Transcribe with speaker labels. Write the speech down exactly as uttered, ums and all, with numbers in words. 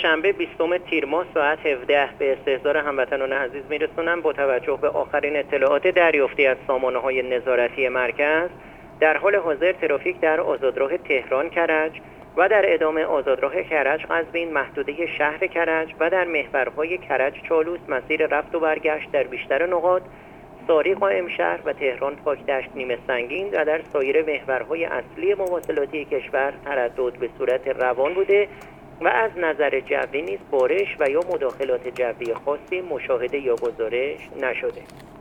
Speaker 1: شنبه بیستم تیر ماه ساعت هفده به استحضار هموطنان عزیز میرسونم. با توجه به آخرین اطلاعات دریافتی از سامانه‌های نظارتی مرکز، در حال حاضر ترافیک در آزادراه تهران کرج و در ادامه آزادراه کرج قزوین محدوده شهر کرج و در محورهای کرج چالوس مسیر رفت و برگشت در بیشتر نقاط، ساری قائم شهر و تهران پاکدشت نیمه سنگین و در سایر محورهای اصلی مواصلاتی کشور تردد به صورت روان بوده و از نظر جوی نیز بارش و یا مداخلات جوی خاصی مشاهده یا گزارش نشده.